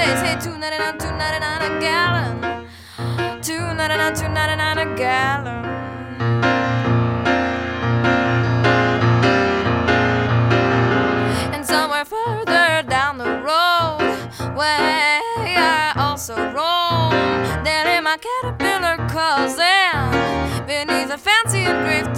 They say $2.99, $2.99 a gallon. $2.99, $2.99 a gallon. And somewhere further down the road, where I also roam, there lay my caterpillar cousin beneath a fancy engraved